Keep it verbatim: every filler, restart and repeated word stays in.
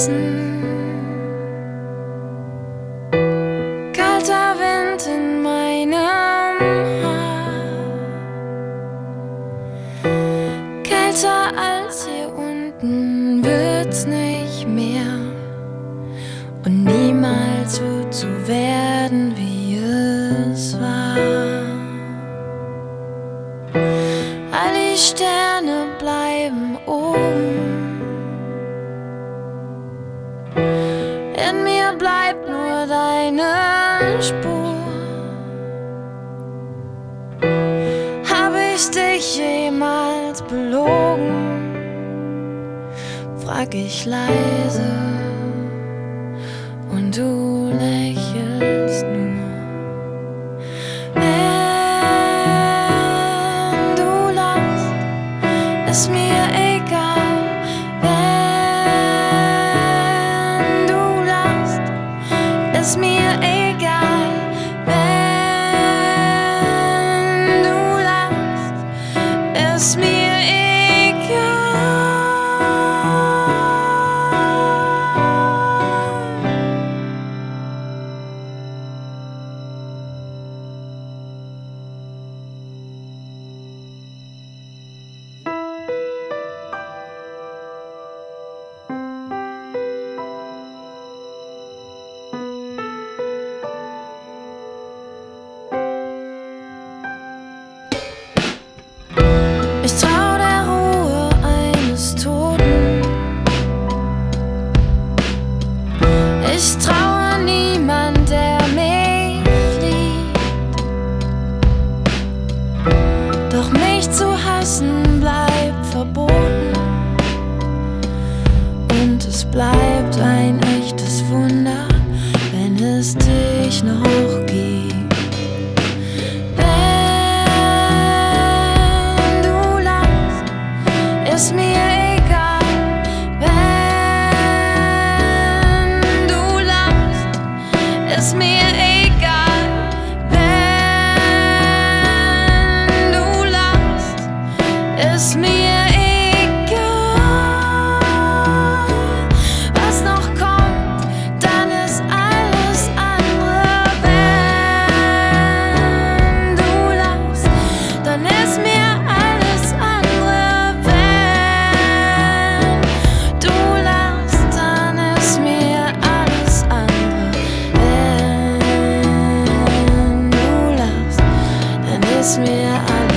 vergessen. Kalter Wind in meinem Haar, kälter als hier unten wird's nicht mehr und niemals wird so werden, wie es war. All die Sterne bleiben oben, in mir bleibt nur deine Spur. Hab ich dich jemals belogen? Frag ich leise und du lächelst nur. Wenn du lachst, ist mir egal. Wenn du lachst, ist mir egal. Wenn du lachst, ist mir egal. Ich trau der Ruhe eines Toten. Ich traue niemand, der mich liebt. Doch mich zu hassen bleibt verboten. Und es bleibt ein echtes Wunder, wenn es dich noch gibt. Ist mir egal, wenn du lachst, ist mir egal, wenn du lachst, ist mir egal. Was noch kommt, dann ist alles andere. Wenn du lachst, dann ist mir alles andere. Ist mir alles